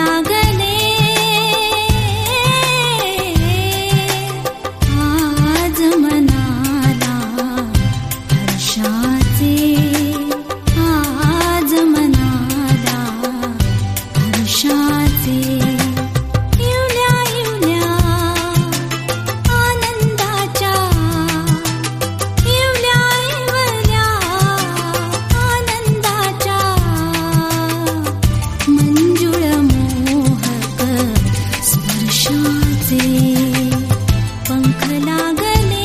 लागले आज मनाला हर्षाचे, आज मनाला हर्षाचे. इवल्या इवल्या आनंदाच्या, इवल्या इवल्या आनंदाच्या, मंजुळ मोहक स्पर्शाचे पंख लागले.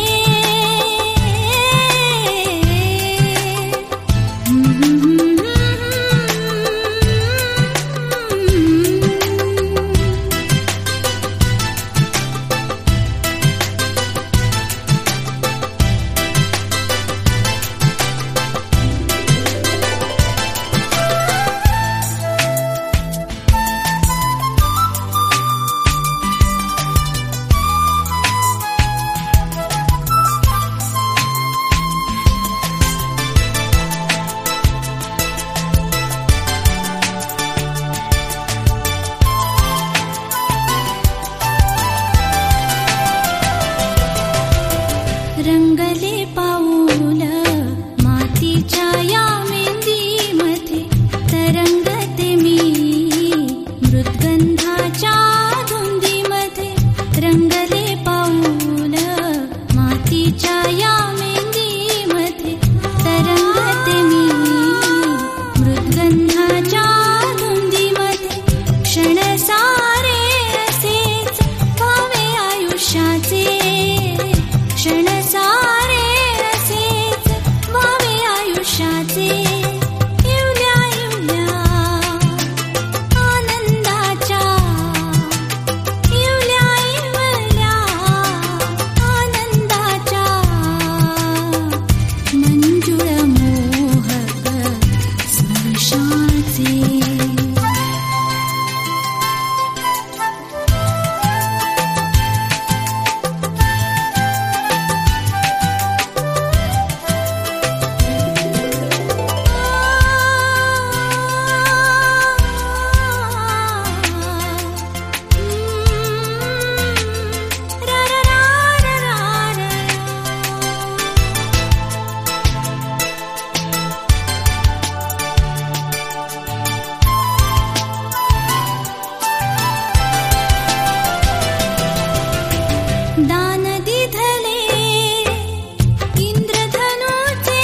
रंगले पाऊल मातीच्या या मेंदीमध्ये, तरंगते मी मृद्गंधाच्या धुंदीमध्ये. रंगले पाऊल मातीच्या या मेंदीमध्ये, तरंगते मी मृद्गंधाच्या धुंदीमध्ये. क्षण सारे असेच व्हावे आयुष्याचे, क्षण सारे असेच व्हावे आयुष्याचे. इवल्या इवल्या आनंदाच्या, इवल्या इवल्या आनंदाच्या, मंजुळ मोहक स्पर्शाचे. दान दिधले इंद्रधनुचे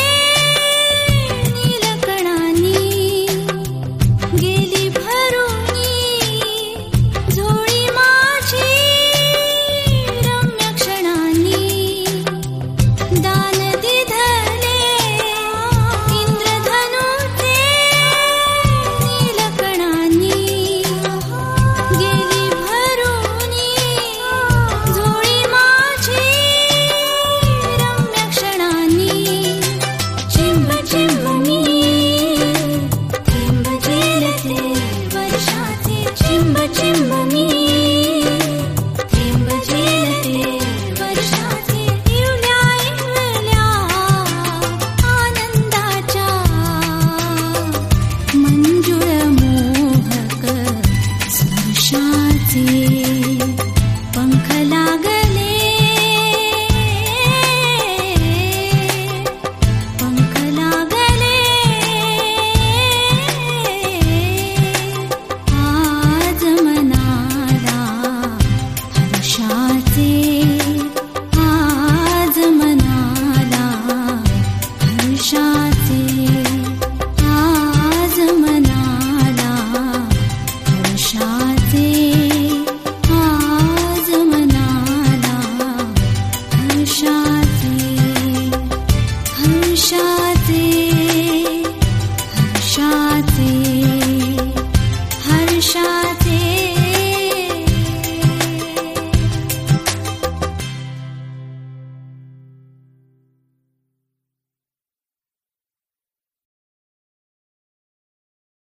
नीलकणांनी, गेली भरुनी झोळी माझी रम्य क्षणांनी. दान दिधले इंद्रधनुचे नीलकणांनी, गेली भरुनी झोळी माझी रम्य क्षणांनी. चिंब चिंब मी थेंब झेलते वर्षाचे, चिंब चिंब मी थेंब झेलते वर्षाचे. इवल्या इवल्या आनंदाच्या, मंजुळ मोहक स्पर्शाचे.